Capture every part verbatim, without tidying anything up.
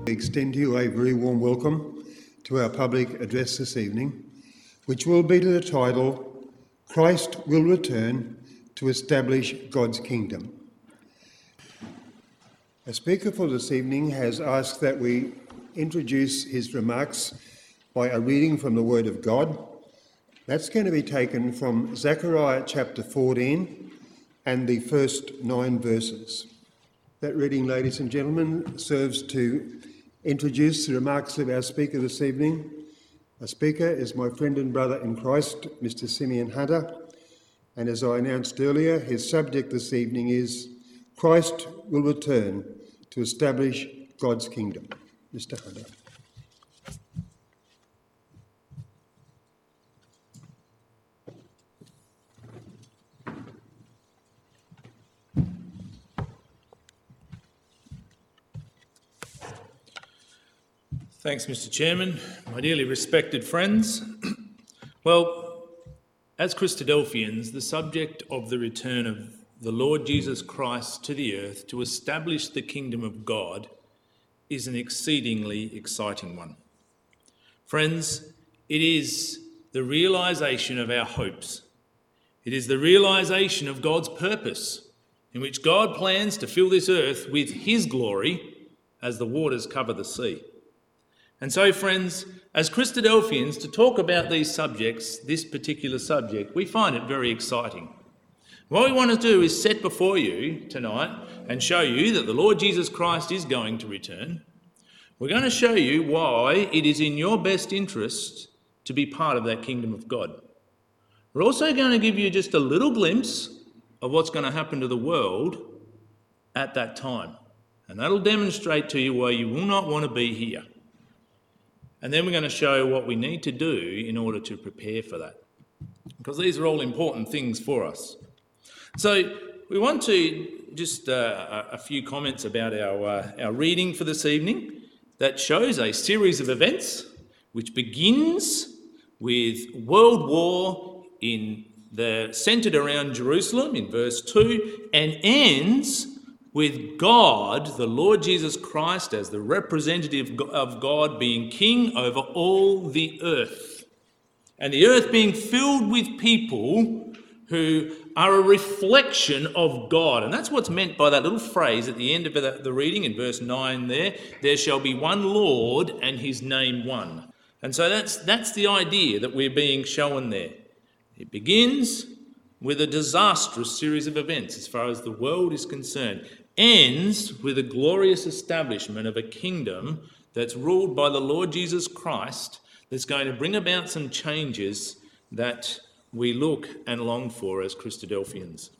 extend to you a very warm welcome to our public address this evening, which will be to the title, Christ Will Return to Establish God's Kingdom. Our speaker for this evening has asked that we introduce his remarks by a reading from the Word of God. That's going to be taken from Zechariah chapter fourteen and the first nine verses. That reading, ladies and gentlemen, serves to introduce the remarks of our speaker this evening. Our speaker is my friend and brother in Christ, Mister Simeon Hunter, and as I announced earlier, his subject this evening is Christ Will Return to Establish God's Kingdom. Mister Hunter. Thanks, Mister Chairman. My dearly respected friends. Well, as Christadelphians, the subject of the return of the Lord Jesus Christ to the earth to establish the kingdom of God is an exceedingly exciting one. Friends, it is the realisation of our hopes. It is the realisation of God's purpose, in which God plans to fill this earth with his glory as the waters cover the sea. And so, friends, as Christadelphians, to talk about these subjects, this particular subject, we find it very exciting. What we want to do is set before you tonight and show you that the Lord Jesus Christ is going to return. We're going to show you why it is in your best interest to be part of that kingdom of God. We're also going to give you just a little glimpse of what's going to happen to the world at that time. And that'll demonstrate to you why you will not want to be here. And then we're going to show what we need to do in order to prepare for that, because these are all important things for us. So we want to just uh, a few comments about our, uh, our reading for this evening that shows a series of events which begins with world war in the centred around Jerusalem in verse two and ends with God, the Lord Jesus Christ, as the representative of God, being king over all the earth. And the earth being filled with people who are a reflection of God. And that's what's meant by that little phrase at the end of the reading in verse nine there. There shall be one Lord and his name one. And so that's, that's the idea that we're being shown there. It begins with a disastrous series of events as far as the world is concerned, ends with a glorious establishment of a kingdom that's ruled by the Lord Jesus Christ, that's going to bring about some changes that we look and long for as Christadelphians.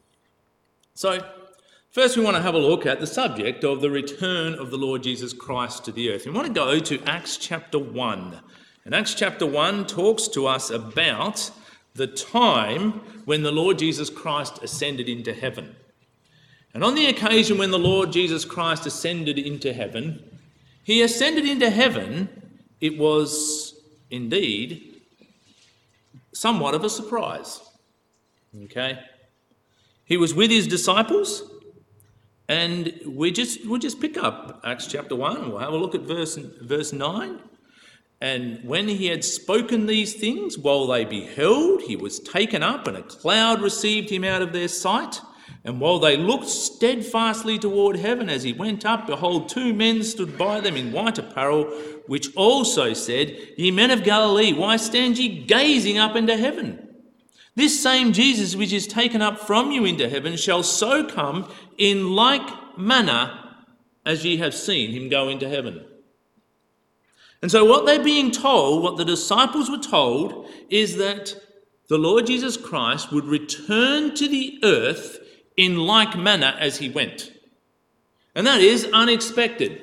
So, first we want to have a look at the subject of the return of the Lord Jesus Christ to the earth. We want to go to Acts chapter one. And Acts chapter one talks to us about the time when the Lord Jesus Christ ascended into heaven. And on the occasion when the Lord Jesus Christ ascended into heaven, he ascended into heaven, it was indeed somewhat of a surprise. Okay? He was with his disciples, and we just we'll just pick up Acts chapter one. We'll have a look at verse verse nine. And when he had spoken these things, while they beheld, he was taken up, and a cloud received him out of their sight. And while they looked steadfastly toward heaven as he went up, behold, two men stood by them in white apparel, which also said, Ye men of Galilee, why stand ye gazing up into heaven? This same Jesus which is taken up from you into heaven shall so come in like manner as ye have seen him go into heaven. And so what they're being told, what the disciples were told, is that the Lord Jesus Christ would return to the earth in like manner as he went. And that is unexpected.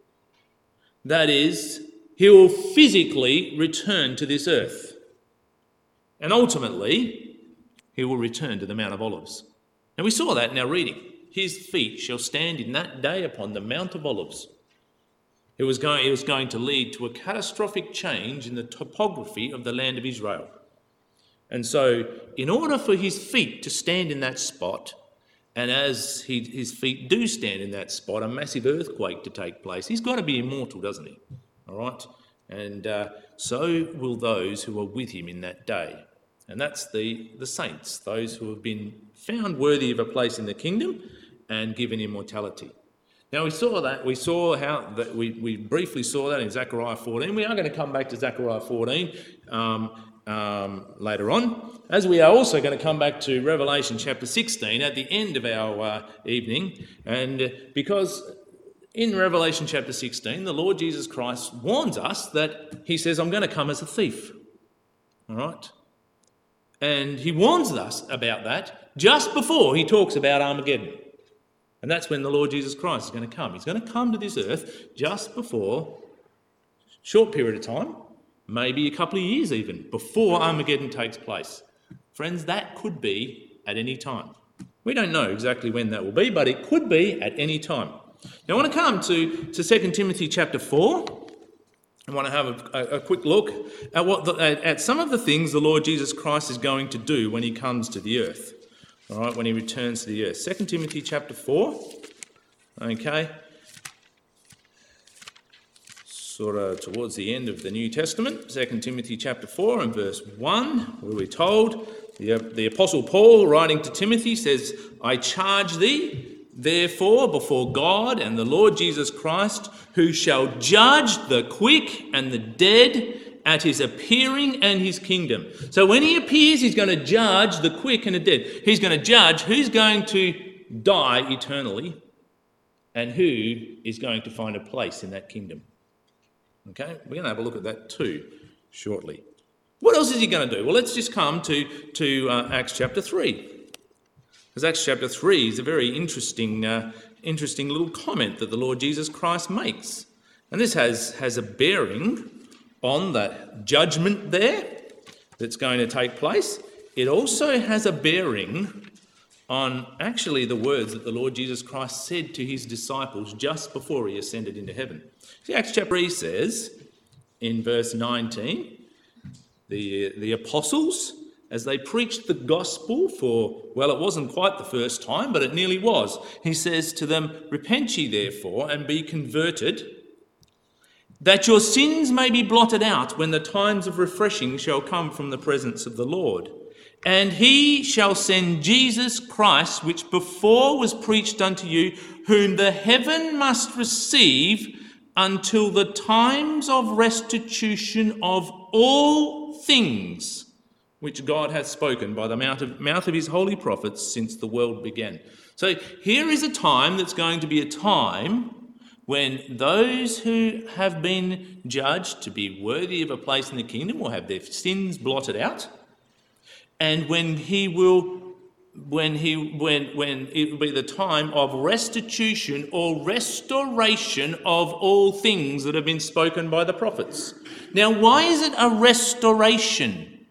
That is, he will physically return to this earth. And ultimately, he will return to the Mount of Olives. And we saw that in our reading. His feet shall stand in that day upon the Mount of Olives. It was going, it was going to lead to a catastrophic change in the topography of the land of Israel. And so, in order for his feet to stand in that spot, And as he, his feet do stand in that spot, a massive earthquake to take place. He's got to be immortal, doesn't he? All right? And uh, so will those who are with him in that day. And that's the, the saints, those who have been found worthy of a place in the kingdom and given immortality. Now we saw that, we saw how, that we, we briefly saw that in Zechariah fourteen. We are going to come back to Zechariah fourteen um, um, later on, as we are also going to come back to Revelation chapter sixteen at the end of our uh, evening. And uh, because in Revelation chapter sixteen, the Lord Jesus Christ warns us that he says, I'm going to come as a thief. All right? And he warns us about that just before he talks about Armageddon. And that's when the Lord Jesus Christ is going to come. He's going to come to this earth just before, short period of time, maybe a couple of years even, before Armageddon takes place. Friends, that could be at any time. We don't know exactly when that will be, but it could be at any time. Now I want to come to, to Second Timothy chapter four. I want to have a, a, a quick look at, what the, at, at some of the things the Lord Jesus Christ is going to do when he comes to the earth. All right, when he returns to the earth. Second Timothy chapter four, okay, sort of towards the end of the New Testament. Second Timothy chapter four and verse one, where we're told, the, the Apostle Paul writing to Timothy says, I charge thee, therefore, before God and the Lord Jesus Christ, who shall judge the quick and the dead at his appearing and his kingdom. So when he appears, he's going to judge the quick and the dead. He's going to judge who's going to die eternally and who is going to find a place in that kingdom. Okay, we're going to have a look at that too shortly. What else is he going to do? Well, let's just come to, to uh, Acts chapter three. Because Acts chapter three is a very interesting, uh, interesting little comment that the Lord Jesus Christ makes. And this has, has a bearing on the judgment there that's going to take place. It also has a bearing on actually the words that the Lord Jesus Christ said to his disciples just before he ascended into heaven. See, Acts chapter three says in verse nineteen, the, the apostles, as they preached the gospel for, well, it wasn't quite the first time, but it nearly was. He says to them, repent ye therefore and be converted, that your sins may be blotted out when the times of refreshing shall come from the presence of the Lord. And he shall send Jesus Christ, which before was preached unto you, whom the heaven must receive until the times of restitution of all things, which God hath spoken by the mouth of, mouth of his holy prophets since the world began. So here is a time that's going to be a time when those who have been judged to be worthy of a place in the kingdom will have their sins blotted out, and when he will, when he, when when it will be the time of restitution or restoration of all things that have been spoken by the prophets. Now, why is it a restoration?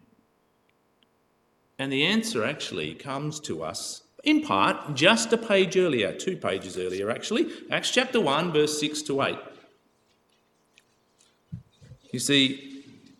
And the answer actually comes to us in part, just a page earlier, two pages earlier actually, Acts chapter one, verse six to eight. You see,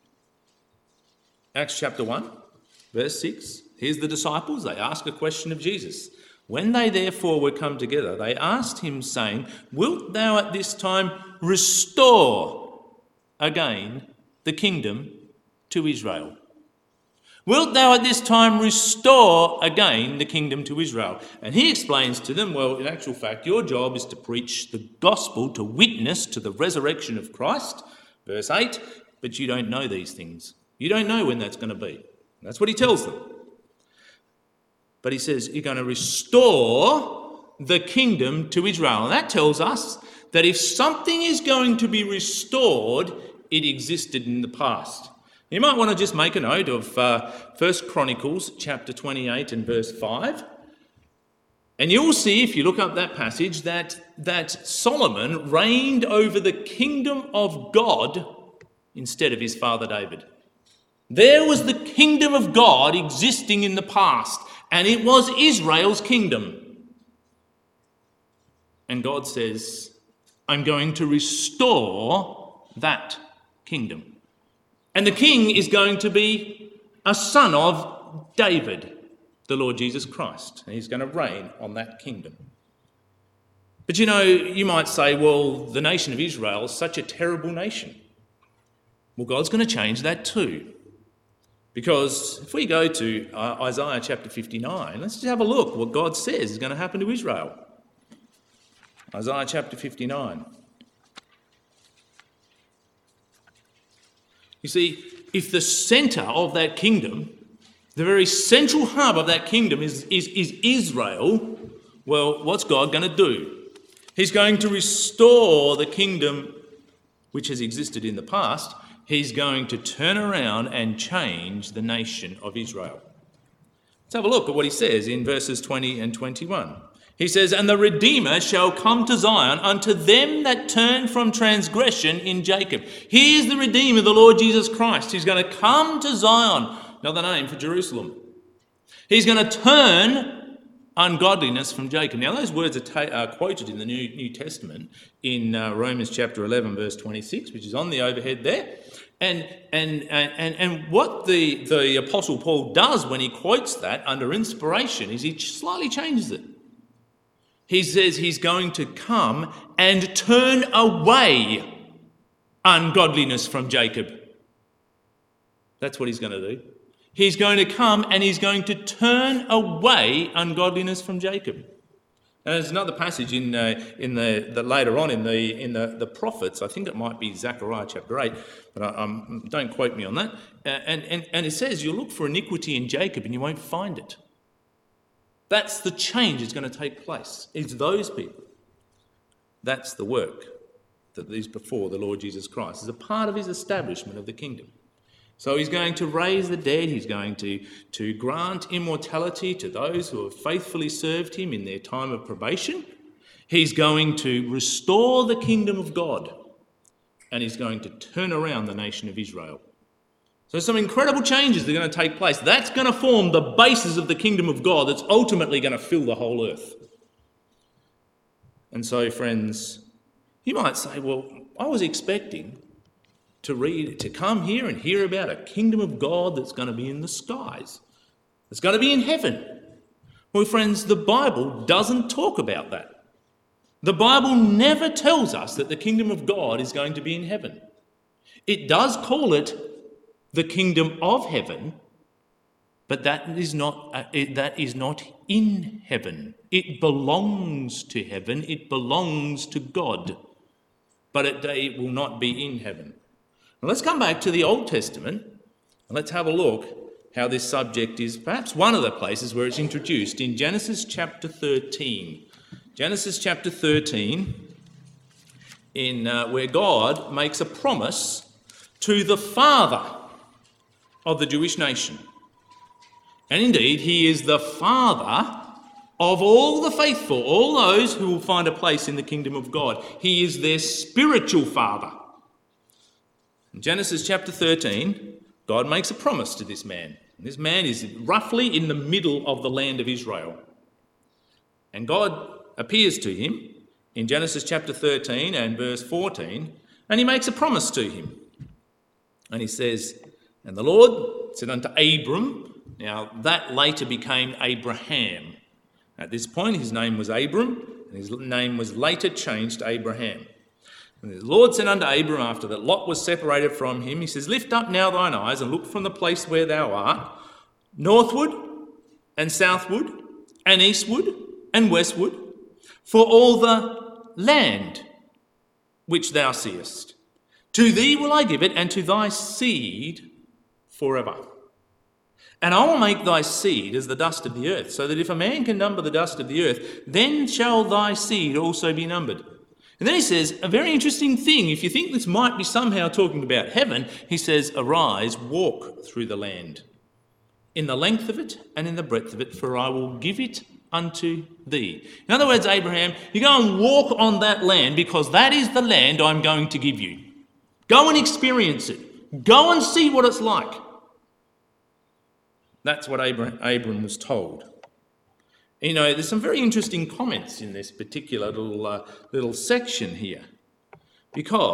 Acts chapter one, verse six, here's the disciples, they ask a question of Jesus. When they therefore were come together, they asked him, saying, wilt thou at this time restore again the kingdom to Israel? Wilt thou at this time restore again the kingdom to Israel? And he explains to them, well, in actual fact, your job is to preach the gospel, to witness to the resurrection of Christ. Verse eight, but you don't know these things. You don't know when that's going to be. That's what he tells them. But he says, you're going to restore the kingdom to Israel. And that tells us that if something is going to be restored, it existed in the past. You might want to just make a note of uh, First Chronicles chapter twenty-eight and verse five. And you'll see, if you look up that passage, that, that Solomon reigned over the kingdom of God instead of his father David. There was the kingdom of God existing in the past, and it was Israel's kingdom. And God says, I'm going to restore that kingdom. And the king is going to be a son of David. the Lord Jesus Christ, and he's going to reign on that kingdom. But you know, you might say, well, the nation of Israel is such a terrible nation. Well, God's going to change that too. Because if we go to uh, Isaiah chapter fifty-nine, let's just have a look what God says is going to happen to Israel. Isaiah chapter fifty-nine. You see, if the centre of that kingdom, the very central hub of that kingdom is, is, is Israel, well, what's God going to do? He's going to restore the kingdom which has existed in the past. He's going to turn around and change the nation of Israel. Let's have a look at what he says in verses twenty and twenty-one. He says, "And the Redeemer shall come to Zion unto them that turn from transgression in Jacob." Here's the Redeemer, the Lord Jesus Christ. He's going to come to Zion, another name for Jerusalem. He's going to turn ungodliness from Jacob. Now, those words are, ta- are quoted in the New, New Testament in uh, Romans chapter eleven, verse twenty-six, which is on the overhead there. And and and and what the, the Apostle Paul does when he quotes that under inspiration is he slightly changes it. He says he's going to come and turn away ungodliness from Jacob. That's what he's going to do. He's going to come and he's going to turn away ungodliness from Jacob. And there's another passage in uh, in the, the later on in the in the, the prophets. I think it might be Zechariah chapter eight, but I, um, don't quote me on that. Uh, and and and it says you'll look for iniquity in Jacob and you won't find it. That's the change that's going to take place. It's those people. That's the work that is before the Lord Jesus Christ. It's a part of his establishment of the kingdom. So he's going to raise the dead. He's going to, to grant immortality to those who have faithfully served him in their time of probation. He's going to restore the kingdom of God. And he's going to turn around the nation of Israel. So some incredible changes are going to take place. That's going to form the basis of the kingdom of God that's ultimately going to fill the whole earth. And so, friends, you might say, well, I was expecting to read, to come here and hear about a kingdom of God that's going to be in the skies. It's going to be in heaven. Well, friends, the Bible doesn't talk about that. The Bible never tells us that the kingdom of God is going to be in heaven. It does call it the kingdom of heaven, but that is not, uh, it, that is not in heaven. It belongs to heaven. It belongs to God, but it, it will not be in heaven. Now let's come back to the Old Testament and let's have a look how this subject is perhaps one of the places where it's introduced in Genesis chapter thirteen. Genesis chapter thirteen, in uh, where God makes a promise to the father of the Jewish nation. And indeed, he is the father of all the faithful, all those who will find a place in the kingdom of God. He is their spiritual father. In Genesis chapter thirteen, God makes a promise to this man. And this man is roughly in the middle of the land of Israel. And God appears to him in Genesis chapter thirteen and verse fourteen, and he makes a promise to him. And he says, "And the Lord said unto Abram," now that later became Abraham. At this point his name was Abram, and his name was later changed to Abraham. And the Lord said unto Abram, after that Lot was separated from him, he says, "Lift up now thine eyes and look from the place where thou art, northward and southward and eastward and westward, for all the land which thou seest. To thee will I give it, and to thy seed forever. And I will make thy seed as the dust of the earth, so that if a man can number the dust of the earth, then shall thy seed also be numbered." And then he says a very interesting thing. If you think this might be somehow talking about heaven, he says, "Arise, walk through the land, in the length of it and in the breadth of it, for I will give it unto thee." In other words, Abraham, you go and walk on that land because that is the land I'm going to give you. Go and experience it. Go and see what it's like. That's what Abram, Abram was told. You know, there's some very interesting comments in this particular little, uh, little section here.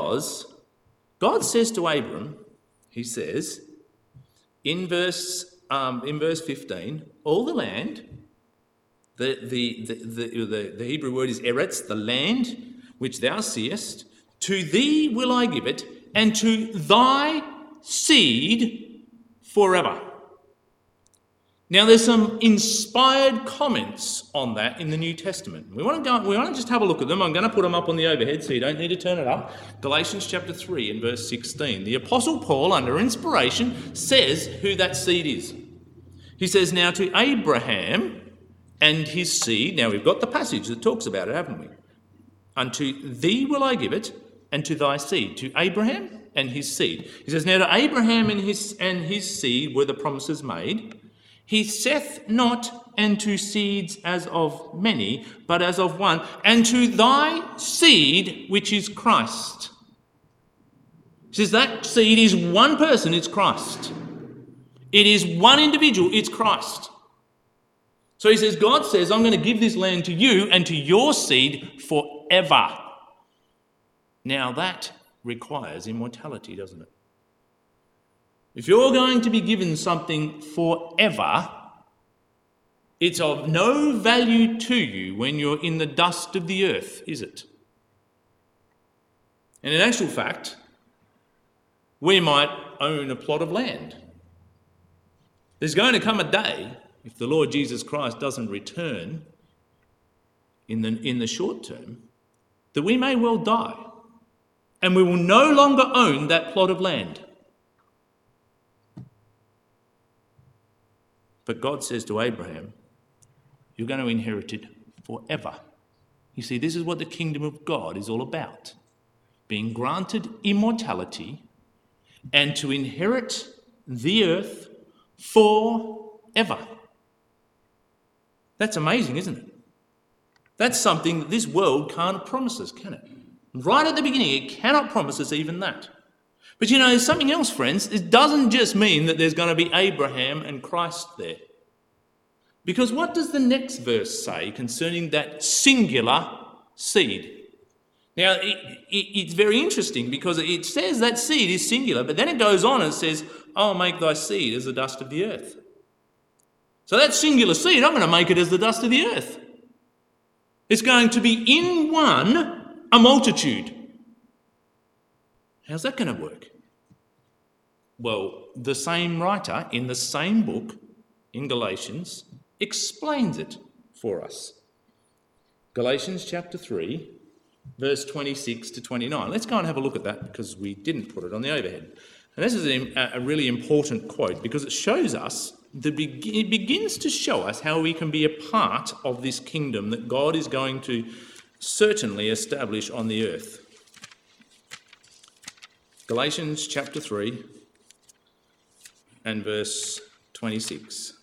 Because God says to Abram, he says, in verse um, in verse fifteen, all the land, the, the, the, the, the, the Hebrew word is eretz, the land which thou seest, to thee will I give it, and to thy seed forever. Now, there's some inspired comments on that in the New Testament. We want to go. We want to just have a look at them. I'm going to put them up on the overhead, so you don't need to turn it up. Galatians chapter three and verse sixteen. The Apostle Paul, under inspiration, says who that seed is. He says, "Now to Abraham and his seed." Now we've got the passage that talks about it, haven't we? "Unto thee will I give it, and to thy seed." To Abraham and his seed. He says, "Now to Abraham and his and his seed were the promises made. He saith not, and to seeds as of many, but as of one, and to thy seed, which is Christ." He says that seed is one person, it's Christ. It is one individual, it's Christ. So he says, God says, I'm going to give this land to you and to your seed forever. Now that requires immortality, doesn't it? If you're going to be given something forever, it's of no value to you when you're in the dust of the earth, is it? And in actual fact, we might own a plot of land. There's going to come a day, if the Lord Jesus Christ doesn't return in the, in the short term, that we may well die, and we will no longer own that plot of land. But God says to Abraham, you're going to inherit it forever. You see, this is what the kingdom of God is all about. Being granted immortality and to inherit the earth forever. That's amazing, isn't it? That's something that this world can't promise us, can it? Right at the beginning, it cannot promise us even that. But you know, there's something else, friends. It doesn't just mean that there's going to be Abraham and Christ there. Because what does the next verse say concerning that singular seed? Now, it, it, it's very interesting because it says that seed is singular, but then it goes on and says, I'll make thy seed as the dust of the earth. So that singular seed, I'm going to make it as the dust of the earth. It's going to be in one, a multitude. How's that going to work? Well, the same writer in the same book, in Galatians, explains it for us. Galatians chapter three, verse twenty-six to twenty-nine. Let's go and have a look at that because we didn't put it on the overhead. And this is a, a really important quote because it shows us, the be- it begins to show us how we can be a part of this kingdom that God is going to certainly establish on the earth. Galatians chapter three and verse twenty-six,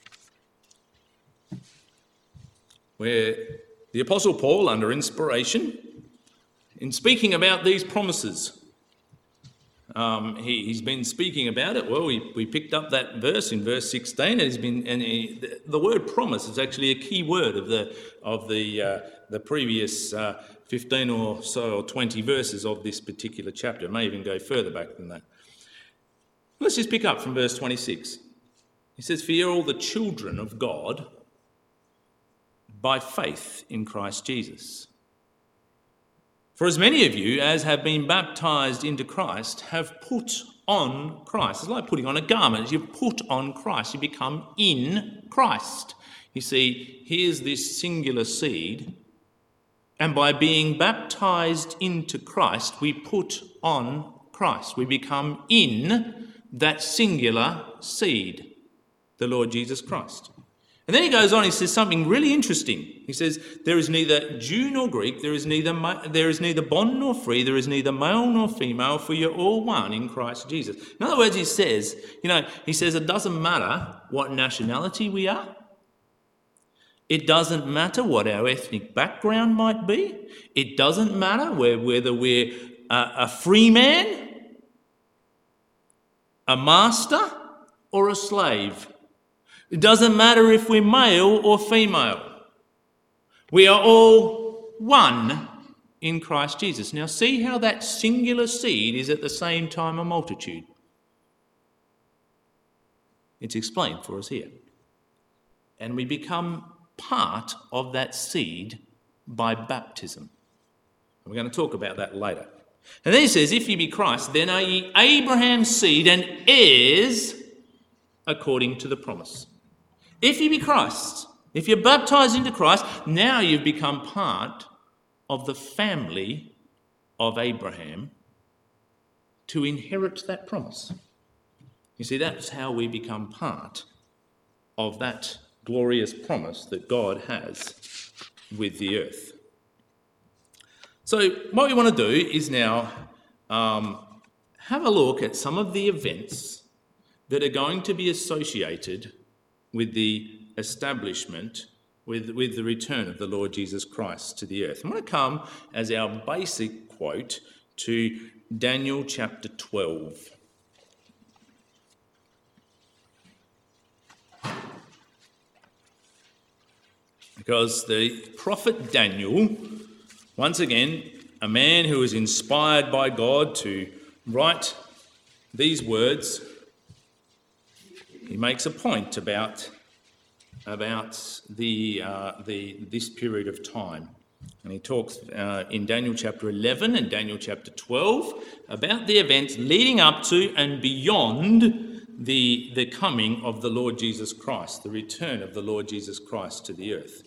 where the Apostle Paul, under inspiration, in speaking about these promises, um, he, he's been speaking about it. Well, we, we picked up that verse in verse sixteen, and, he's been, and he, the, the word promise is actually a key word of the of the uh, the previous uh, fifteen or so or twenty verses of this particular chapter. It may even go further back than that. Let's just pick up from verse twenty-six. He says, "For ye are all the children of God by faith in Christ Jesus. For as many of you as have been baptized into Christ have put on Christ." It's like putting on a garment. You put on Christ. You become in Christ. You see, here's this singular seed, and by being baptized into Christ, we put on Christ. We become in that singular seed, the Lord Jesus Christ. And then he goes on, he says something really interesting. He says, there is neither Jew nor Greek, there is neither there is neither bond nor free, there is neither male nor female, for you're all one in Christ Jesus. In other words, he says, you know, he says it doesn't matter what nationality we are. It doesn't matter what our ethnic background might be. It doesn't matter whether we're a, a free man, a master, or a slave. It doesn't matter if we're male or female. We are all one in Christ Jesus. Now see how that singular seed is at the same time a multitude. It's explained for us here. And we become part of that seed by baptism. We're going to talk about that later. And then he says, if ye be Christ, then are ye Abraham's seed and heirs according to the promise. If ye be Christ, if you're baptized into Christ, now you've become part of the family of Abraham to inherit that promise. You see, that's how we become part of that glorious promise that God has with the earth. So what we want to do is now um, have a look at some of the events that are going to be associated with the establishment, with, with the return of the Lord Jesus Christ to the earth. I'm going to come as our basic quote to Daniel chapter twelve. Because the prophet Daniel, once again, a man who was inspired by God to write these words, he makes a point about, about the, uh, the, this period of time. And he talks uh, in Daniel chapter eleven and Daniel chapter twelve about the events leading up to and beyond the, the coming of the Lord Jesus Christ, the return of the Lord Jesus Christ to the earth.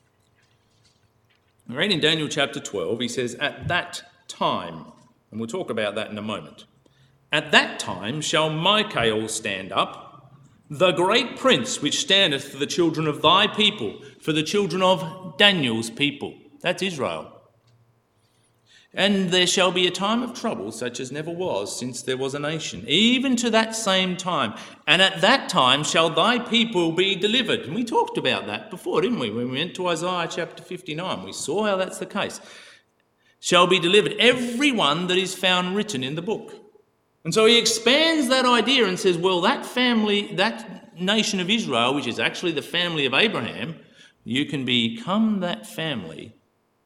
We read in Daniel chapter twelve, he says, at that time, and we'll talk about that in a moment, at that time shall Michael stand up, the great prince which standeth for the children of thy people, for the children of Daniel's people. That's Israel. And there shall be a time of trouble such as never was since there was a nation, even to that same time. And at that time shall thy people be delivered. And we talked about that before, didn't we? When we went to Isaiah chapter fifty-nine, we saw how that's the case. Shall be delivered, every one that is found written in the book. And so he expands that idea and says, well, that family, that nation of Israel, which is actually the family of Abraham, you can become that family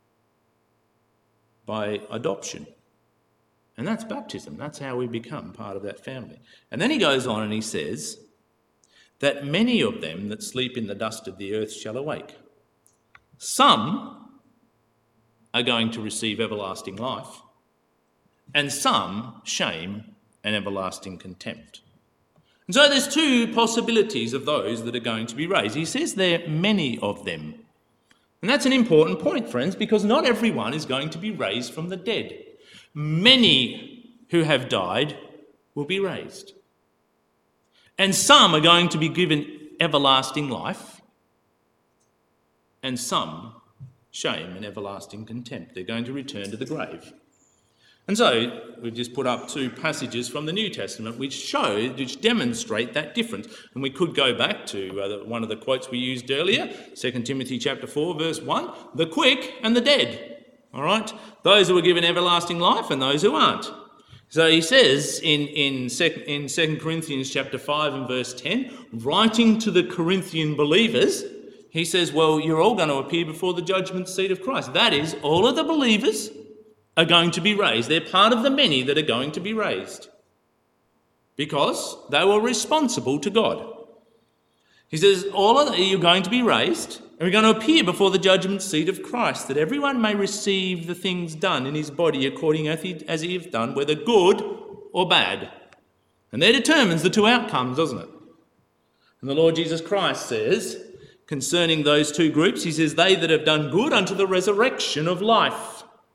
by adoption. And that's baptism. That's how we become part of that family. And then he goes on and he says that many of them that sleep in the dust of the earth shall awake. Some are going to receive everlasting life, and some shame and everlasting contempt. And so there's two possibilities of those that are going to be raised. He says there are many of them. And that's an important point, friends, because not everyone is going to be raised from the dead. Many who have died will be raised. And some are going to be given everlasting life, and some shame and everlasting contempt. They're going to return to the grave. And so we've just put up two passages from the New Testament which show, which demonstrate that difference. And we could go back to uh, one of the quotes we used earlier, Second Timothy chapter four, verse one, the quick and the dead. All right? Those who are given everlasting life and those who aren't. So he says in, in, sec, in Second Corinthians chapter five and verse ten, writing to the Corinthian believers, he says, well, you're all going to appear before the judgment seat of Christ. That is, all of the believers are going to be raised. They're part of the many that are going to be raised because they were responsible to God. He says, all of you are going to be raised and we're going to appear before the judgment seat of Christ, that everyone may receive the things done in his body according as he, as he hath done, whether good or bad. And that determines the two outcomes, doesn't it? And the Lord Jesus Christ says, concerning those two groups, he says, they that have done good unto the resurrection of life,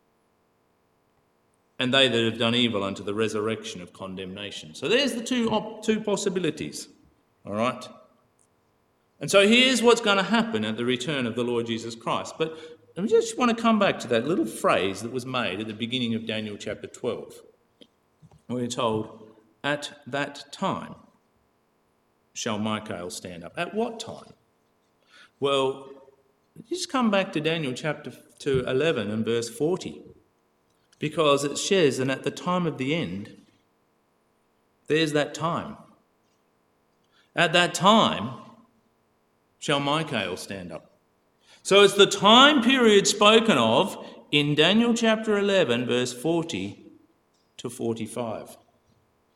and they that have done evil unto the resurrection of condemnation. So there's the two, op- two possibilities, all right? And so here's what's going to happen at the return of the Lord Jesus Christ. But I just want to come back to that little phrase that was made at the beginning of Daniel chapter twelve. We're told, at that time shall Michael stand up. At what time? Well, just come back to Daniel chapter to eleven and verse forty. Because it says, and at the time of the end, there's that time. At that time shall Michael stand up. So it's the time period spoken of in Daniel chapter eleven, verse forty to forty-five.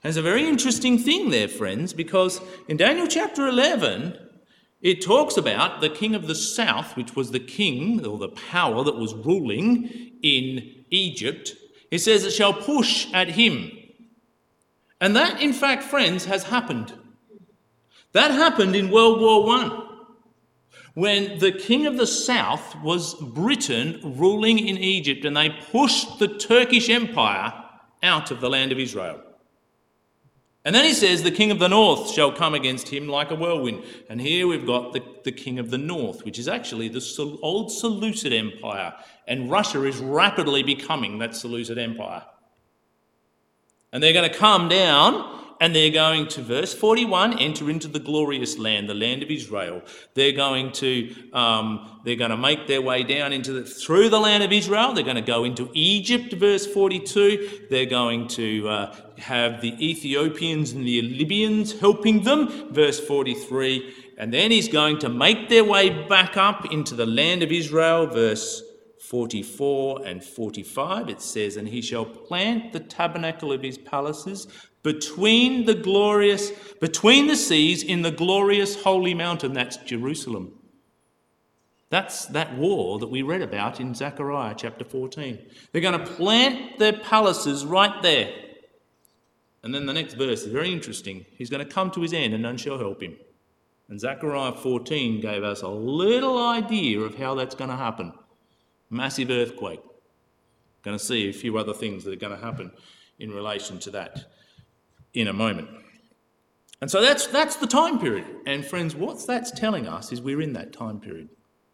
There's a very interesting thing there, friends, because in Daniel chapter eleven, it talks about the king of the south, which was the king or the power that was ruling in Egypt. It says it shall push at him. And that, in fact, friends, has happened. That happened in World War One, when the king of the south was Britain ruling in Egypt, and they pushed the Turkish Empire out of the land of Israel. And then he says the king of the north shall come against him like a whirlwind. And here we've got the, the king of the north, which is actually the old Seleucid Empire. And Russia is rapidly becoming that Seleucid Empire. And they're going to come down, and they're going to, verse forty-one, enter into the glorious land, the land of Israel. They're going to um, they're going to make their way down into the, through the land of Israel. They're going to go into Egypt, verse forty-two. They're going to uh, have the Ethiopians and the Libyans helping them, verse forty-three. And then he's going to make their way back up into the land of Israel, verse forty-four and forty-five. It says, and he shall plant the tabernacle of his palaces between the glorious, between the seas in the glorious holy mountain. That's Jerusalem. That's that war that we read about in Zechariah chapter fourteen. They're going to plant their palaces right there. And then the next verse is very interesting. He's going to come to his end and none shall help him. And Zechariah fourteen gave us a little idea of how that's going to happen. Massive earthquake. Going to see a few other things that are going to happen in relation to that in a moment. And so that's that's the time period. And friends, what that's telling us is we're in that time period.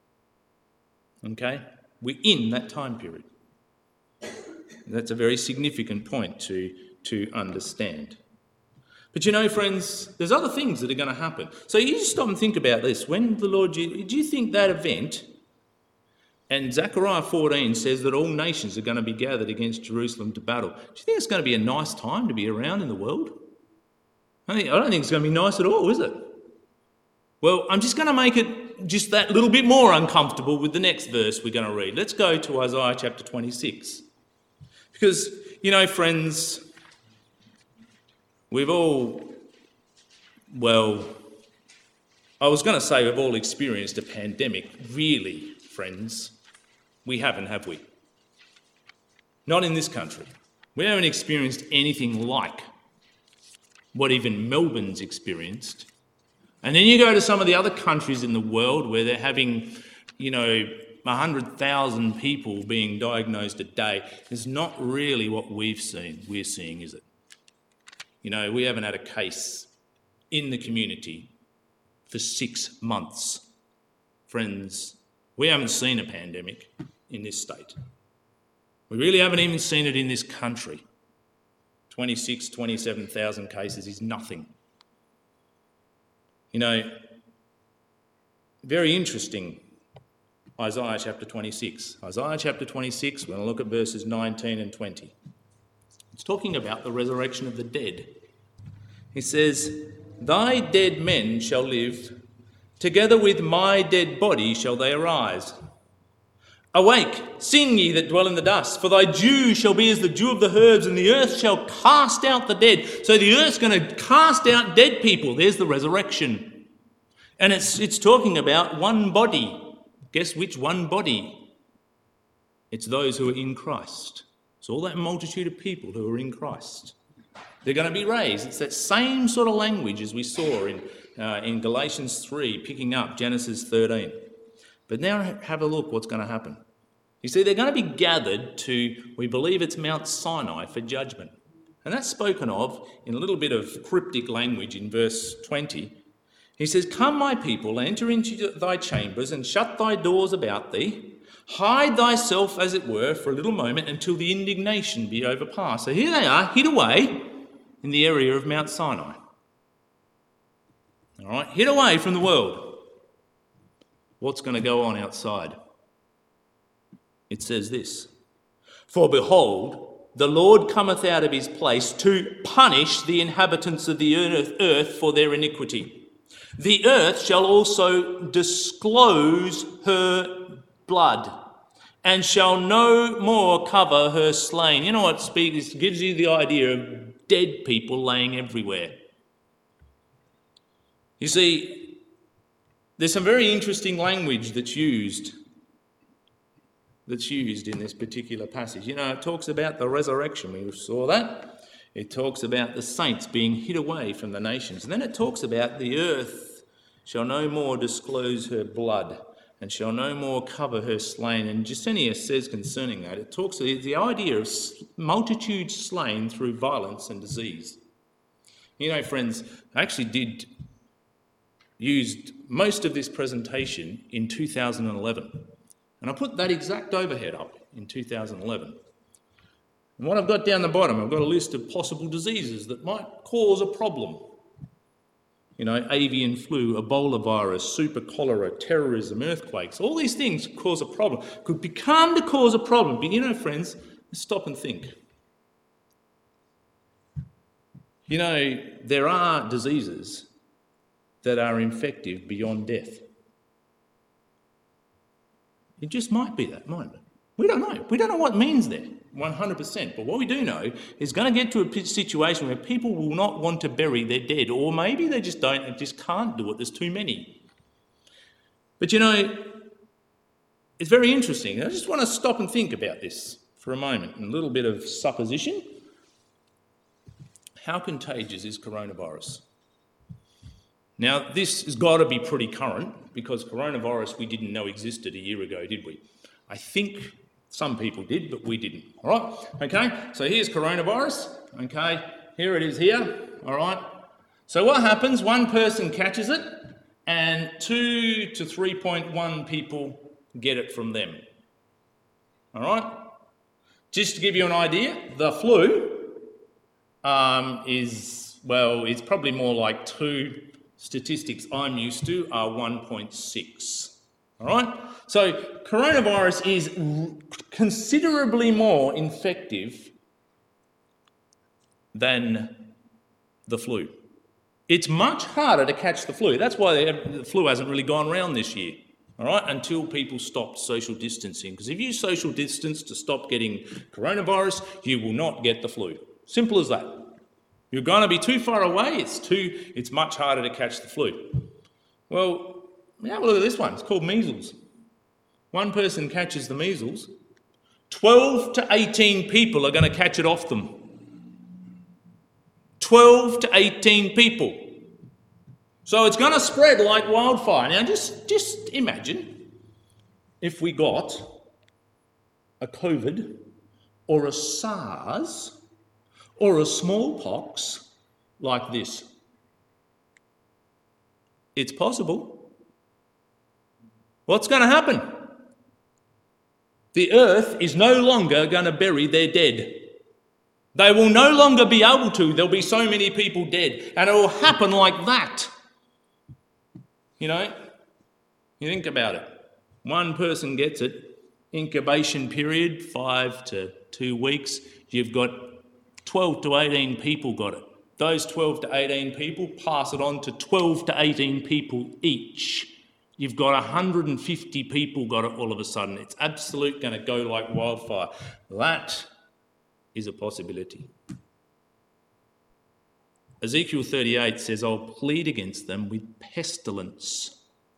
Okay? We're in that time period. That's a very significant point to, to understand. But you know, friends, there's other things that are going to happen. So you just stop and think about this. When the Lord, do you think that event, and Zechariah fourteen says that all nations are going to be gathered against Jerusalem to battle. Do you think it's going to be a nice time to be around in the world? I, think, I don't think it's going to be nice at all, is it? Well, I'm just going to make it just that little bit more uncomfortable with the next verse we're going to read. Let's go to Isaiah chapter twenty-six. Because, you know, friends, we've all, well, I was going to say we've all experienced a pandemic. Really, friends, we haven't, have we? Not in this country. We haven't experienced anything like what even Melbourne's experienced. And then you go to some of the other countries in the world where they're having, you know, one hundred thousand people being diagnosed a day. It's not really what we've seen, we're seeing, is it? You know, we haven't had a case in the community for six months. Friends, we haven't seen a pandemic in this state. We really haven't even seen it in this country. twenty-six, twenty-seven thousand cases is nothing. You know, very interesting, Isaiah chapter twenty-six. Isaiah chapter twenty-six, we're going to look at verses nineteen and twenty. It's talking about the resurrection of the dead. He says, thy dead men shall live, together with my dead body shall they arise. Awake, sing ye that dwell in the dust, for thy dew shall be as the dew of the herbs, and the earth shall cast out the dead. So the earth's going to cast out dead people. There's the resurrection. And it's, it's talking about one body. Guess which one body? It's those who are in Christ. It's all that multitude of people who are in Christ. They're going to be raised. It's that same sort of language as we saw in, uh, in Galatians three, picking up Genesis thirteen. But now have a look what's going to happen. You see, they're going to be gathered to, we believe it's Mount Sinai for judgment. And that's spoken of in a little bit of cryptic language in verse twenty. He says, come, my people, enter into thy chambers and shut thy doors about thee. Hide thyself, as it were, for a little moment until the indignation be overpast. So here they are, hid away in the area of Mount Sinai. All right, hid away from the world. What's going to go on outside? It says this, for behold, the Lord cometh out of his place to punish the inhabitants of the earth for their iniquity. The earth shall also disclose her blood, and shall no more cover her slain. You know what speaks, gives you the idea of dead people laying everywhere. You see, there's some very interesting language that's used that's used in this particular passage. You know, it talks about the resurrection. We saw that. It talks about the saints being hid away from the nations. And then it talks about the earth shall no more disclose her blood and shall no more cover her slain. And Justinus says concerning that, it talks the, the idea of multitudes slain through violence and disease. You know, friends, I actually did use most of this presentation in two thousand eleven. And I put that exact overhead up in two thousand eleven. And what I've got down the bottom, I've got a list of possible diseases that might cause a problem. You know, avian flu, Ebola virus, super cholera, terrorism, earthquakes, all these things cause a problem, could become to cause a problem. But you know, friends, let's stop and think. You know, there are diseases that are infective beyond death. It just might be that, mightn't it? We don't know. We don't know what means there, one hundred percent. But what we do know is going to get to a situation where people will not want to bury their dead, or maybe they just don't, they just can't do it. There's too many. But you know, it's very interesting. I just want to stop and think about this for a moment, a little bit of supposition. How contagious is coronavirus? Now, this has got to be pretty current, because coronavirus we didn't know existed a year ago, did we? I think some people did, but we didn't. All right? Okay, so here's coronavirus. Okay, here it is here. All right? So what happens? One person catches it, and two to three point one people get it from them. All right? Just to give you an idea, the flu um, is, well, it's probably more like two. Statistics I'm used to are one point six. All right? So coronavirus is considerably more infective than the flu. It's much harder to catch the flu. That's why the flu hasn't really gone around this year, all right, until people stopped social distancing. Because if you social distance to stop getting coronavirus, you will not get the flu. Simple as that. You're going to be too far away, it's too, it's much harder to catch the flu. Well, have a look at this one. It's called measles. One person catches the measles, twelve to eighteen people are going to catch it off them. twelve to eighteen people. So it's going to spread like wildfire. Now just, just imagine if we got a COVID or a SARS or a smallpox like this. It's possible. What's going to happen? The earth is no longer going to bury their dead. They will no longer be able to. There'll be so many people dead. And it will happen like that. You know, you think about it. One person gets it. Incubation period, five to two weeks. You've got twelve to eighteen people got it. Those twelve to eighteen people pass it on to twelve to eighteen people each. You've got one hundred fifty people got it all of a sudden. It's absolute going to go like wildfire. That is a possibility. Ezekiel thirty-eight says, I'll plead against them with pestilence.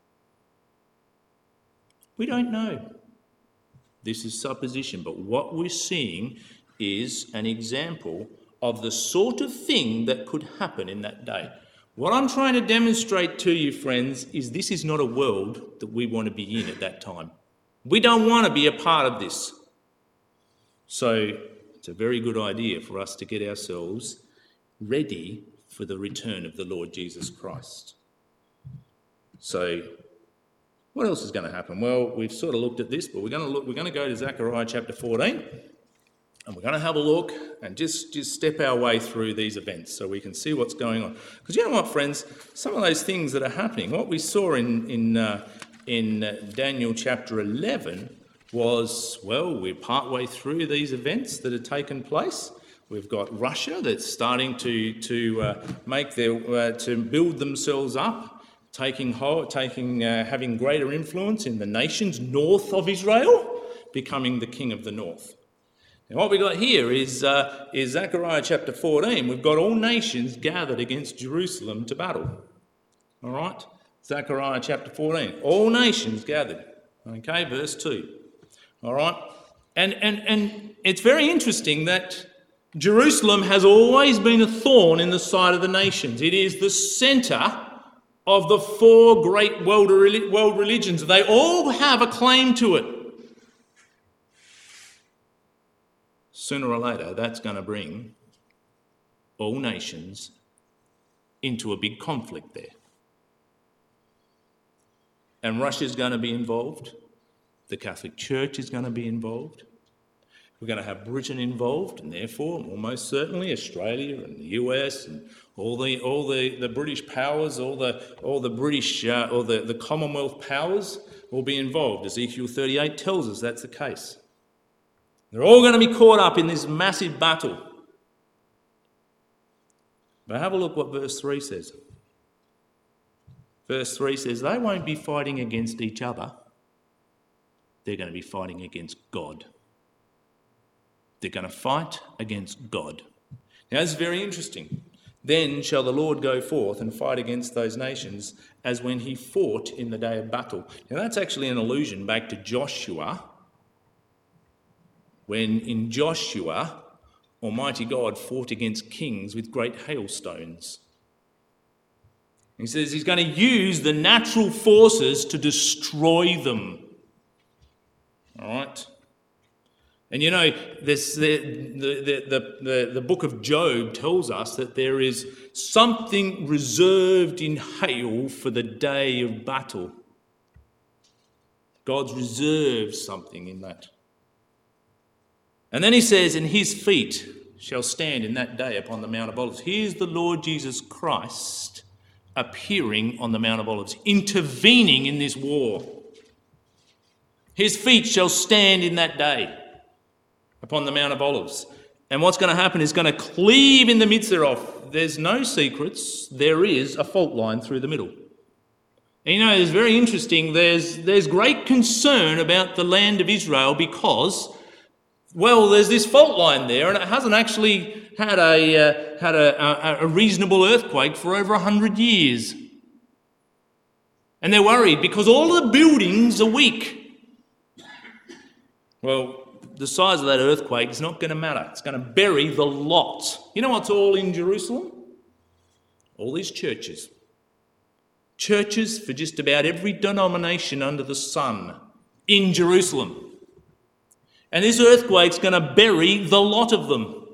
We don't know. This is supposition, but what we're seeing is an example of the sort of thing that could happen in that day. What I'm trying to demonstrate to you, friends, is this is not a world that we want to be in at that time. We don't want to be a part of this. So it's a very good idea for us to get ourselves ready for the return of the Lord Jesus Christ. So what else is going to happen? Well, we've sort of looked at this, but we're going to look. We're going to go to Zechariah chapter fourteen. And we're going to have a look and just, just step our way through these events so we can see what's going on. Because you know what, friends? Some of those things that are happening, what we saw in, in, uh, in uh, Daniel chapter eleven was, well, we're partway through these events that have taken place. We've got Russia that's starting to, to uh, make their, uh, to build themselves up, taking, taking uh, having greater influence in the nations north of Israel, becoming the king of the north. And what we got here is, uh, is Zechariah chapter fourteen. We've got all nations gathered against Jerusalem to battle. All right? Zechariah chapter fourteen. All nations gathered. Okay, verse two. All right? And, and, and it's very interesting that Jerusalem has always been a thorn in the side of the nations. It is the centre of the four great world, world religions. They all have a claim to it. Sooner or later, that's going to bring all nations into a big conflict there. And Russia's going to be involved. The Catholic Church is going to be involved. We're going to have Britain involved, and therefore, almost certainly, Australia and the U S and all the all the, the British powers, all the all the British uh, or the, the Commonwealth powers will be involved. Ezekiel thirty-eight tells us that's the case. They're all going to be caught up in this massive battle. But have a look what verse three says. Verse three says they won't be fighting against each other. They're going to be fighting against God. They're going to fight against God. Now, this is very interesting. Then shall the Lord go forth and fight against those nations as when he fought in the day of battle. Now, that's actually an allusion back to Joshua, when in Joshua, Almighty God fought against kings with great hailstones. He says he's going to use the natural forces to destroy them. All right? And you know, this, the, the, the, the, the book of Job tells us that there is something reserved in hail for the day of battle. God's reserved something in that. And then he says, and his feet shall stand in that day upon the Mount of Olives. Here's the Lord Jesus Christ appearing on the Mount of Olives, intervening in this war. His feet shall stand in that day upon the Mount of Olives. And what's going to happen is going to cleave in the midst thereof. There's no secrets. There is a fault line through the middle. And you know, it's very interesting. There's, there's great concern about the land of Israel because, well, there's this fault line there and it hasn't actually had a, uh, had a, a, a reasonable earthquake for over a hundred years. And they're worried because all the buildings are weak. Well, the size of that earthquake is not going to matter. It's going to bury the lot. You know what's all in Jerusalem? All these churches. Churches for just about every denomination under the sun in Jerusalem. And this earthquake's going to bury the lot of them.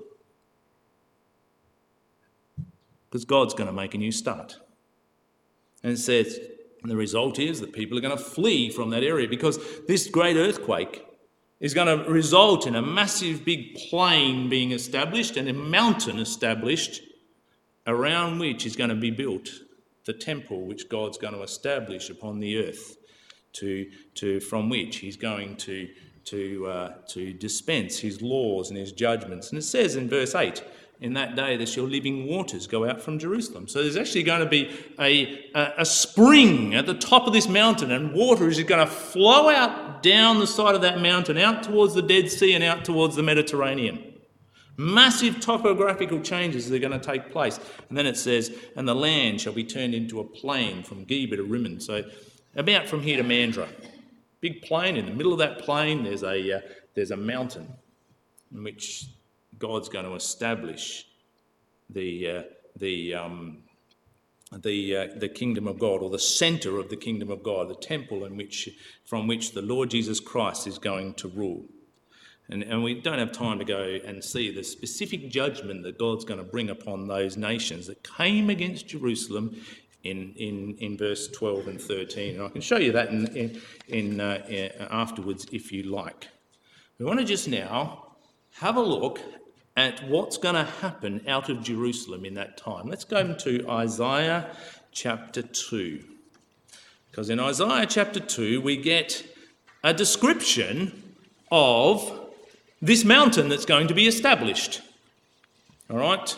Because God's going to make a new start. And it says, and the result is that people are going to flee from that area because this great earthquake is going to result in a massive big plain being established and a mountain established around which is going to be built the temple which God's going to establish upon the earth, to, to, from which he's going to, to, uh, to dispense his laws and his judgments. And it says in verse eight, in that day there shall living waters go out from Jerusalem. So there's actually going to be a, a, a spring at the top of this mountain, and water is going to flow out down the side of that mountain, out towards the Dead Sea and out towards the Mediterranean. Massive topographical changes are going to take place. And then it says, and the land shall be turned into a plain from Geba to Rimmon. So about from here to Mandra. Big plain. In the middle of that plain there's a, uh, there's a mountain in which God's going to establish the uh, the um, the uh, the kingdom of God, or the centre of the kingdom of God, the temple in which from which the Lord Jesus Christ is going to rule. And, and we don't have time to go and see the specific judgment that God's going to bring upon those nations that came against Jerusalem in in, in verse twelve and thirteen. And I can show you that in, in, in uh, afterwards if you like. We want to just now have a look at what's going to happen out of Jerusalem in that time. Let's go to Isaiah chapter two. Because in Isaiah chapter two, we get a description of this mountain that's going to be established. All right?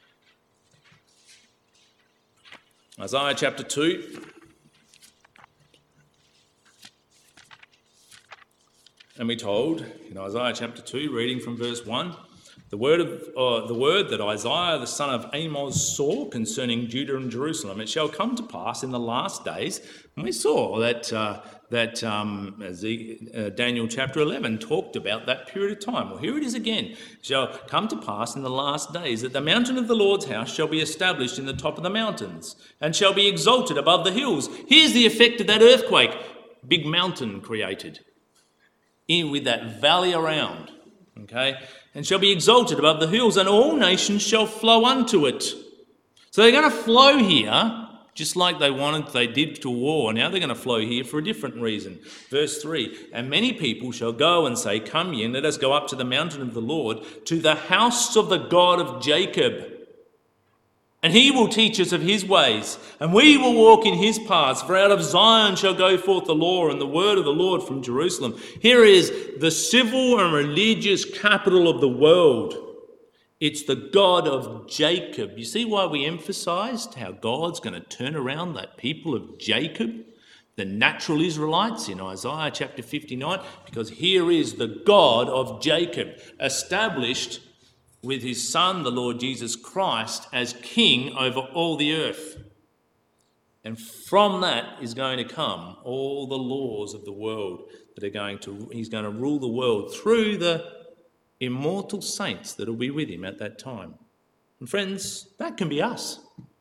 Isaiah chapter two. And we're told in Isaiah chapter two, reading from verse one, the word of uh, the word that Isaiah the son of Amos saw concerning Judah and Jerusalem. It shall come to pass in the last days, and we saw that uh, that um, as the, uh, Daniel chapter eleven talked about that period of time. Well, here it is again. It shall come to pass in the last days that the mountain of the Lord's house shall be established in the top of the mountains, and shall be exalted above the hills. Here's the effect of that earthquake: big mountain created, in with that valley around. Okay, and shall be exalted above the hills, and all nations shall flow unto it. So they're going to flow here, just like they wanted, they did to war. Now they're going to flow here for a different reason. Verse three, and many people shall go and say, come ye, and let us go up to the mountain of the Lord, to the house of the God of Jacob. And he will teach us of his ways, and we will walk in his paths. For out of Zion shall go forth the law and the word of the Lord from Jerusalem. Here is the civil and religious capital of the world. It's the God of Jacob. You see why we emphasised how God's going to turn around that people of Jacob, the natural Israelites, in Isaiah chapter fifty-nine? Because here is the God of Jacob, established with his son, the Lord Jesus Christ, as king over all the earth. And from that is going to come all the laws of the world that are going to, he's going to rule the world through the immortal saints that will be with him at that time. And friends, that can be us,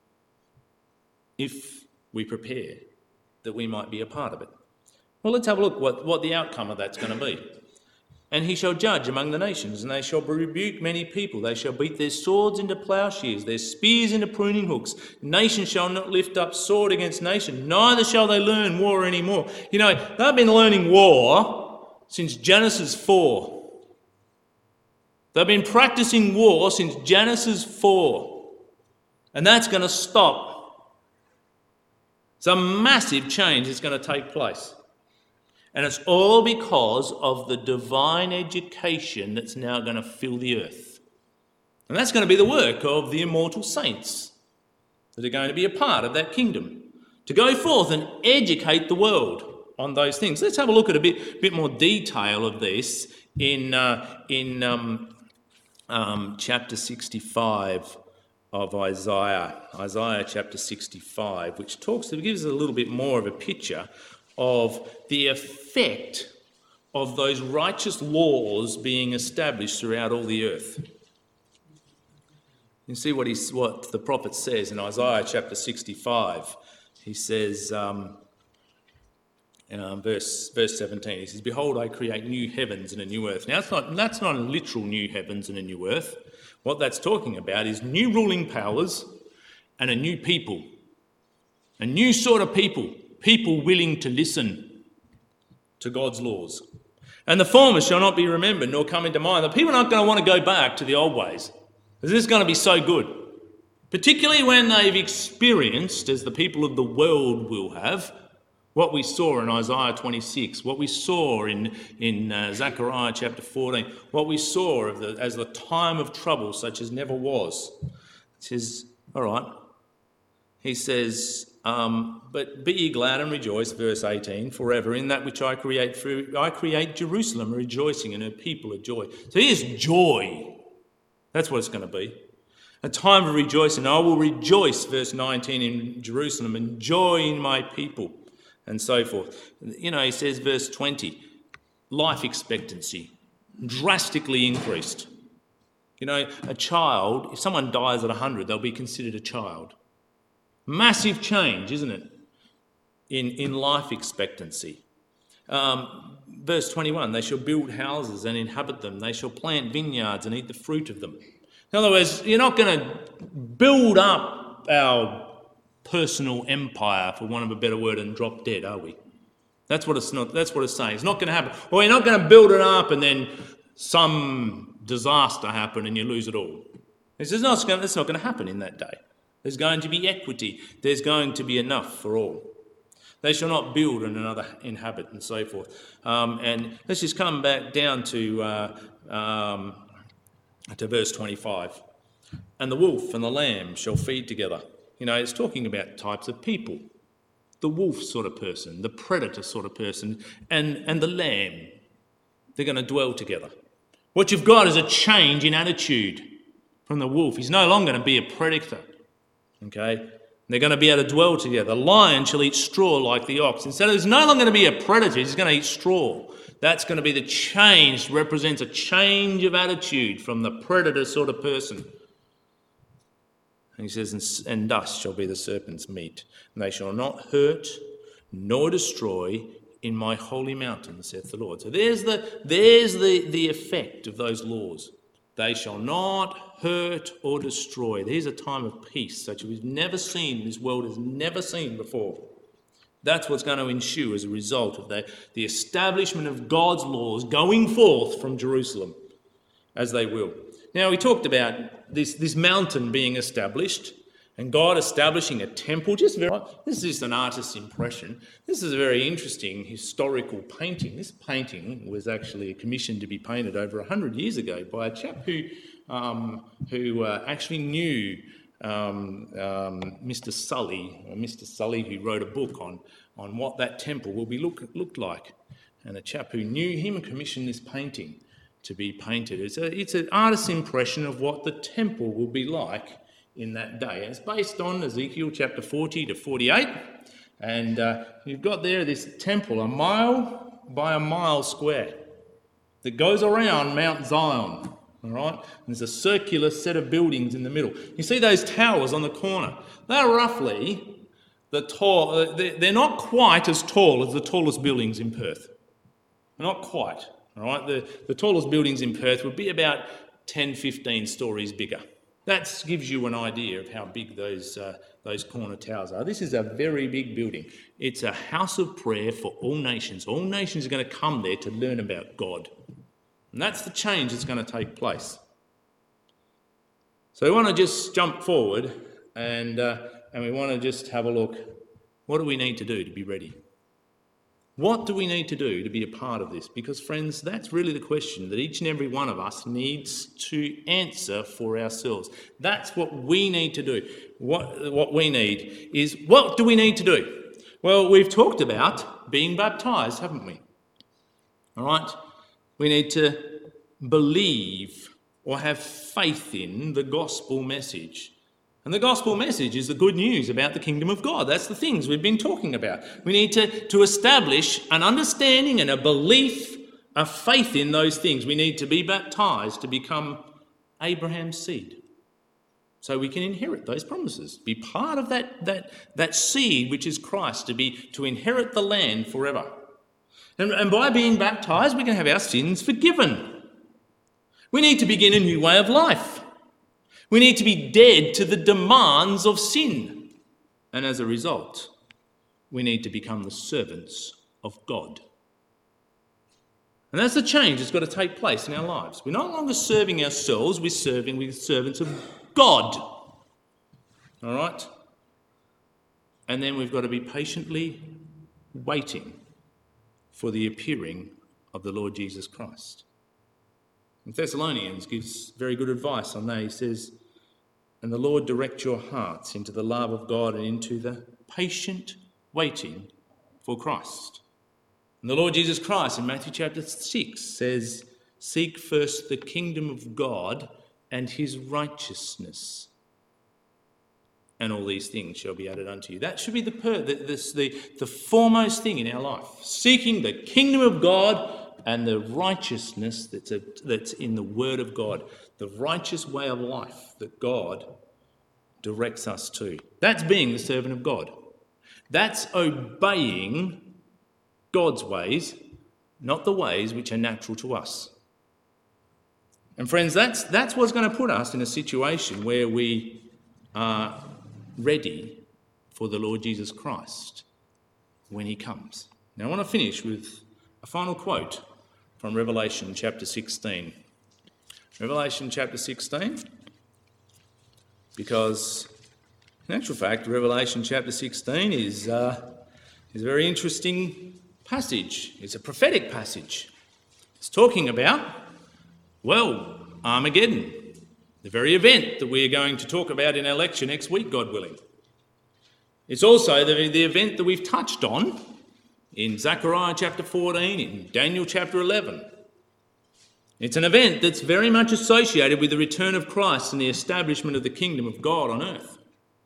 if we prepare that we might be a part of it. Well, let's have a look what, what the outcome of that's going to be. And he shall judge among the nations, and they shall rebuke many people. They shall beat their swords into plowshares, their spears into pruning hooks. Nation shall not lift up sword against nation, neither shall they learn war anymore. You know, they've been learning war since Genesis four. They've been practicing war since Genesis four. And that's going to stop. It's a massive change that's going to take place. And it's all because of the divine education that's now going to fill the earth. And that's going to be the work of the immortal saints that are going to be a part of that kingdom, to go forth and educate the world on those things. Let's have a look at a bit, bit more detail of this in, uh, in um, um, chapter sixty-five of Isaiah, Isaiah chapter sixty-five, which talks, it gives us a little bit more of a picture of the effect of those righteous laws being established throughout all the earth. You see what, he's, what the prophet says in Isaiah chapter sixty-five. He says, um, um, verse, verse seventeen, he says, behold, I create new heavens and a new earth. Now, that's not, that's not a literal new heavens and a new earth. What that's talking about is new ruling powers and a new people, a new sort of people. People willing to listen to God's laws. And the former shall not be remembered nor come into mind. The people are not going to want to go back to the old ways. This is going to be so good. Particularly when they've experienced, as the people of the world will have, what we saw in Isaiah twenty-six, what we saw in, in uh, Zechariah chapter fourteen, what we saw of the, as the time of trouble such as never was. It says, all right, he says, Um, but be ye glad and rejoice, verse eighteen, forever in that which I create. For I create Jerusalem rejoicing, and her people a joy. So here's joy. That's what it's going to be. A time of rejoicing. I will rejoice, verse nineteen, in Jerusalem, and joy in my people, and so forth. You know, he says, verse twenty, life expectancy drastically increased. You know, a child, if someone dies at one hundred, they'll be considered a child. Massive change, isn't it, in, in life expectancy. Um, verse twenty-one, they shall build houses and inhabit them. They shall plant vineyards and eat the fruit of them. In other words, you're not going to build up our personal empire, for want of a better word, and drop dead, are we? That's what it's not. That's what it's saying. It's not going to happen. Well, you're not going to build it up and then some disaster happen and you lose it all. It's not going. It's not going to happen in that day. There's going to be equity. There's going to be enough for all. They shall not build and another inhabit, and so forth. Um, and let's just come back down to uh, um, to verse twenty-five. And the wolf and the lamb shall feed together. You know, it's talking about types of people. The wolf sort of person, the predator sort of person, and, and the lamb. They're going to dwell together. What you've got is a change in attitude from the wolf. He's no longer going to be a predator. Okay? They're going to be able to dwell together. The lion shall eat straw like the ox. Instead of he's no longer going to be a predator, he's going to eat straw. That's going to be the change, represents a change of attitude from the predator sort of person. And he says, and dust shall be the serpent's meat, and they shall not hurt nor destroy in my holy mountain, saith the Lord. So there's the there's the, the effect of those laws. They shall not hurt or destroy. There's a time of peace such as we've never seen, this world has never seen before. That's what's going to ensue as a result of the, the establishment of God's laws going forth from Jerusalem, as they will. Now, we talked about this, this mountain being established and God establishing a temple. Just very, this is just an artist's impression. This is a very interesting historical painting. This painting was actually commissioned to be painted over one hundred years ago by a chap who, um, who uh, actually knew um, um, Mister Sully, or Mister Sully, who wrote a book on, on what that temple will be look, looked like. And a chap who knew him commissioned this painting to be painted. It's, a, it's an artist's impression of what the temple will be like in that day. And it's based on Ezekiel chapter forty to forty-eight. And uh, you've got there this temple, a mile by a mile square, that goes around Mount Zion. All right? And there's a circular set of buildings in the middle. You see those towers on the corner? They're roughly the tall, they're not quite as tall as the tallest buildings in Perth. Not quite. All right, the, the tallest buildings in Perth would be about ten, fifteen stories bigger. That gives you an idea of how big those, uh, those corner towers are. This is a very big building. It's a house of prayer for all nations. All nations are going to come there to learn about God. And that's the change that's going to take place. So we want to just jump forward and, uh, and we want to just have a look. What do we need to do to be ready? What do we need to do to be a part of this? Because, friends, that's really the question that each and every one of us needs to answer for ourselves. That's what we need to do. What, what we need is, what do we need to do? Well, we've talked about being baptised, haven't we? All right? We need to believe or have faith in the gospel message. And the gospel message is the good news about the kingdom of God. That's the things we've been talking about. We need to, to establish an understanding and a belief, a faith in those things. We need to be baptised to become Abraham's seed, so we can inherit those promises, be part of that, that, that seed which is Christ, to be to inherit the land forever. And, and by being baptised, we can have our sins forgiven. We need to begin a new way of life. We need to be dead to the demands of sin. And as a result, we need to become the servants of God. And that's the change that's got to take place in our lives. We're no longer serving ourselves, we're serving with servants of God. All right? And then we've got to be patiently waiting for the appearing of the Lord Jesus Christ. And Thessalonians gives very good advice on that. He says, and the Lord direct your hearts into the love of God and into the patient waiting for Christ. And the Lord Jesus Christ in Matthew chapter six says, seek first the kingdom of God and his righteousness, and all these things shall be added unto you. That should be the, per- the, this, the, the foremost thing in our life. Seeking the kingdom of God and the righteousness that's, a, that's in the Word of God, the righteous way of life that God directs us to. That's being the servant of God. That's obeying God's ways, not the ways which are natural to us. And friends, that's, that's what's going to put us in a situation where we are ready for the Lord Jesus Christ when he comes. Now I want to finish with a final quote from Revelation chapter sixteen. Revelation chapter sixteen, because in actual fact, Revelation chapter sixteen is, uh, is a very interesting passage. It's a prophetic passage. It's talking about, well, Armageddon, the very event that we're going to talk about in our lecture next week, God willing. It's also the, the event that we've touched on in Zechariah chapter fourteen, in Daniel chapter eleven. It's an event that's very much associated with the return of Christ and the establishment of the kingdom of God on earth.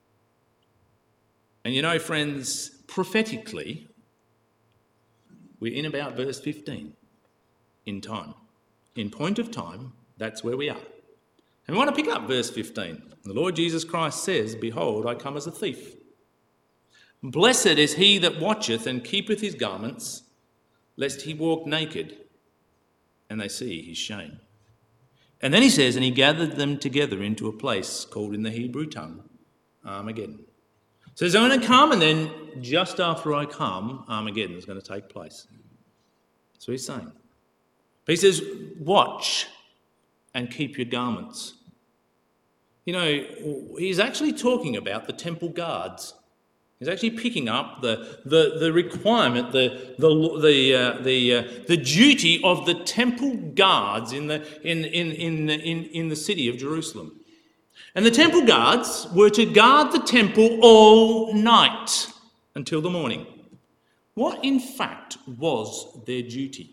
And you know, friends, prophetically, we're in about verse fifteen in time. In point of time, that's where we are. And we want to pick up verse fifteen. The Lord Jesus Christ says, "Behold, I come as a thief. Blessed is he that watcheth and keepeth his garments, lest he walk naked, and they see his shame." And then he says, "And he gathered them together into a place called in the Hebrew tongue Armageddon." So he's going to come, and then just after I come, Armageddon is going to take place. That's what he's saying. But he says, watch and keep your garments. You know, he's actually talking about the temple guards. He's actually picking up the the, the requirement, the the the uh, the uh, the duty of the temple guards in the in in in in in the city of Jerusalem. And the temple guards were to guard the temple all night until the morning. What, in fact, was their duty?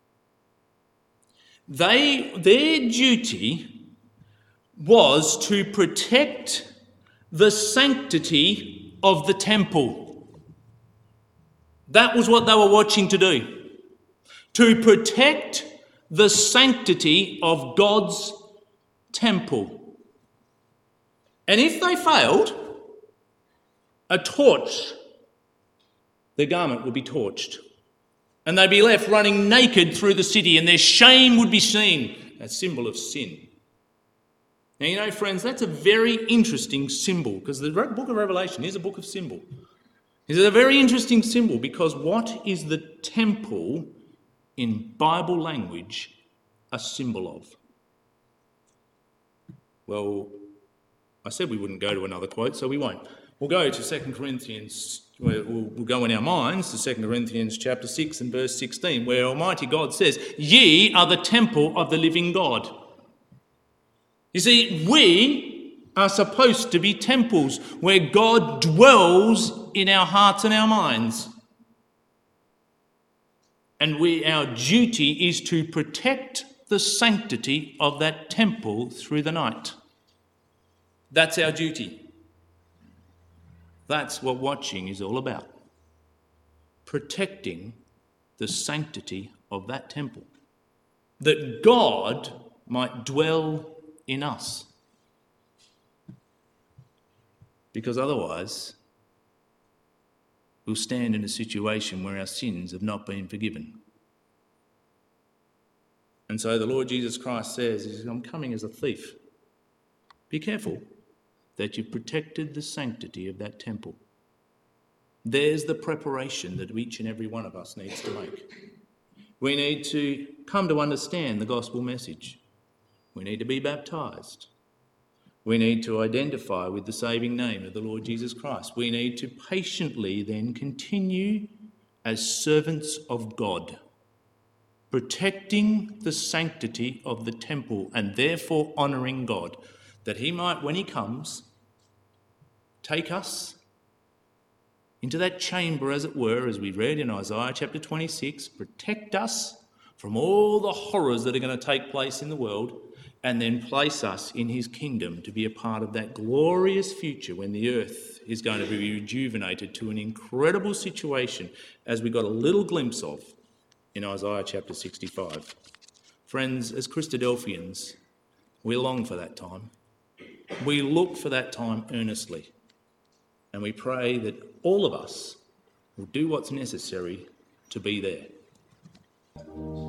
They, their duty was to protect the sanctity of the temple. That was what they were watching to do. To protect the sanctity of God's temple. And if they failed, a torch, their garment would be torched. And they'd be left running naked through the city, and their shame would be seen, a symbol of sin. Now, you know, friends, that's a very interesting symbol, because the book of Revelation is a book of symbol. It's a very interesting symbol, because what is the temple in Bible language a symbol of? Well, I said we wouldn't go to another quote, so we won't. We'll go to Second Corinthians, we'll, we'll go in our minds to Second Corinthians chapter six and verse sixteen, where Almighty God says, "Ye are the temple of the living God." You see, we are supposed to be temples where God dwells in our hearts and our minds. And we, our duty is to protect the sanctity of that temple through the night. That's our duty. That's what watching is all about. Protecting the sanctity of that temple. That God might dwell in us. Because otherwise, we'll stand in a situation where our sins have not been forgiven. And so the Lord Jesus Christ says, "I'm coming as a thief." Be careful that you've protected the sanctity of that temple. There's the preparation that each and every one of us needs to make. We need to come to understand the gospel message. We need to be baptised. We need to identify with the saving name of the Lord Jesus Christ. We need to patiently then continue as servants of God, protecting the sanctity of the temple and therefore honouring God, that he might, when he comes, take us into that chamber, as it were, as we read in Isaiah chapter twenty-six, protect us from all the horrors that are going to take place in the world, and then place us in his kingdom to be a part of that glorious future when the earth is going to be rejuvenated to an incredible situation, as we got a little glimpse of in Isaiah chapter sixty-five. Friends, as Christadelphians, we long for that time. We look for that time earnestly, and we pray that all of us will do what's necessary to be there.